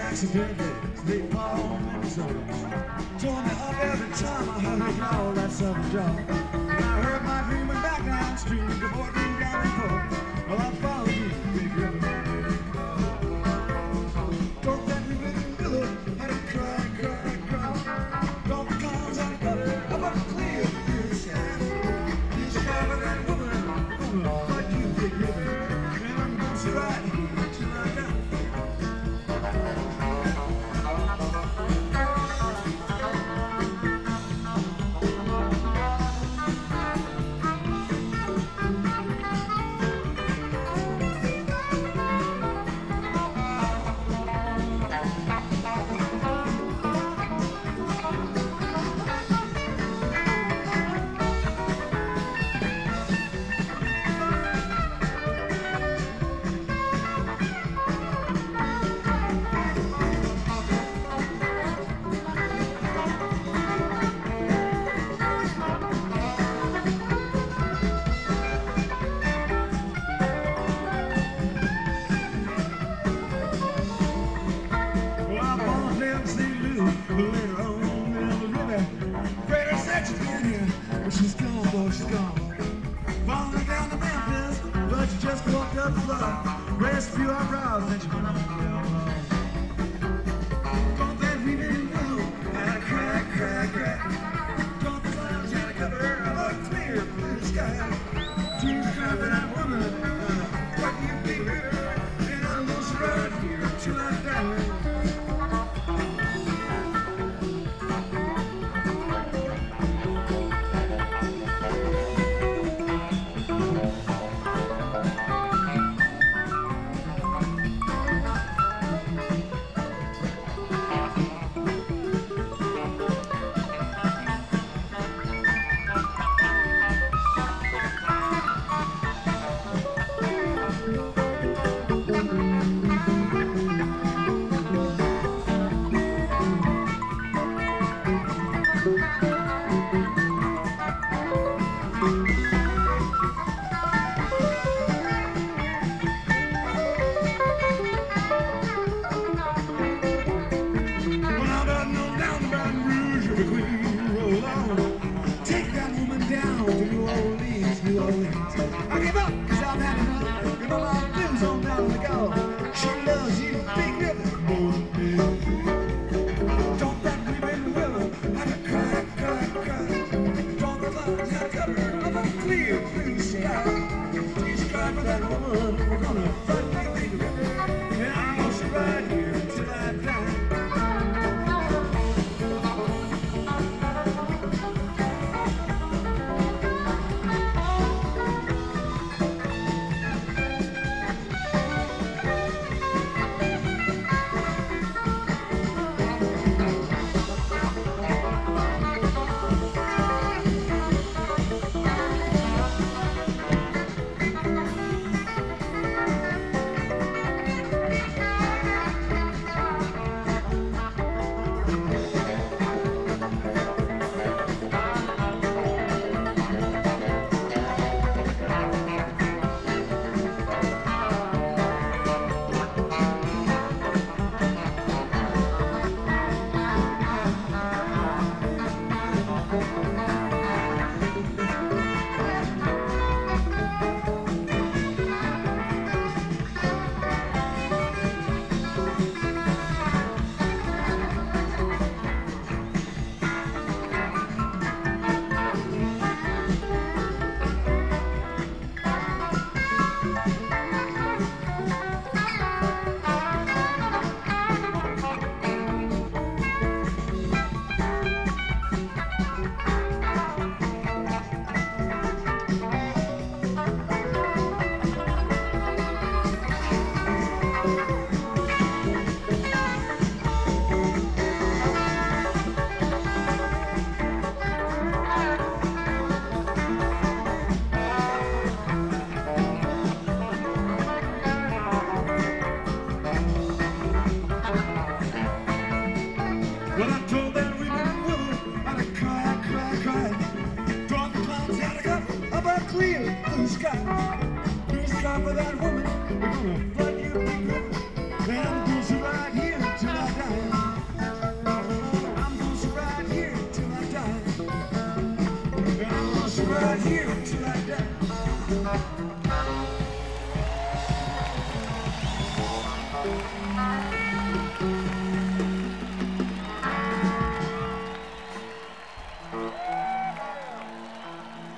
accidentally they fall on Minnesota. Tore me up every time I heard her call that southern jaw. And I heard my dream went back downstream, the boardroom down in Port. Well, I followed you, big river. Don't let me with the willow, had a cry, cry, cry. Don't the clouds on the gutter, up a clear, clear sky. He's a guy with that woman, like you, big river. And I'm gonna sit right here till I die. Later on in the river, Greater said she's been here, but she's gone, boy, she's gone. Falling down to Memphis, but she just walked up the floor. Raised a few eyebrows, then she went on down low. Don't that weeping willow, had a crack, crack, crack. Don't the clouds had a cover of a clear blue sky. She's crying for that woman, what do you think, girl? And I'm gonna sit right here till I die. Take that woman down to New Orleans, New Orleans. I give up, cause I've had enough. Give all my blues on down to go. She loves you, big river, more than me. Don't that weeping willow, have a cry, cry, cry. Don't the clouds have cover of a clear blue sky. Please cry for that woman, we're gonna fight the big river. And I'm gonna sit right here until I die. Well, I told that weeping willow, I'd cry, cry, cry. Draw the clouds out of a clear blue sky. Blue sky for that woman, we're gonna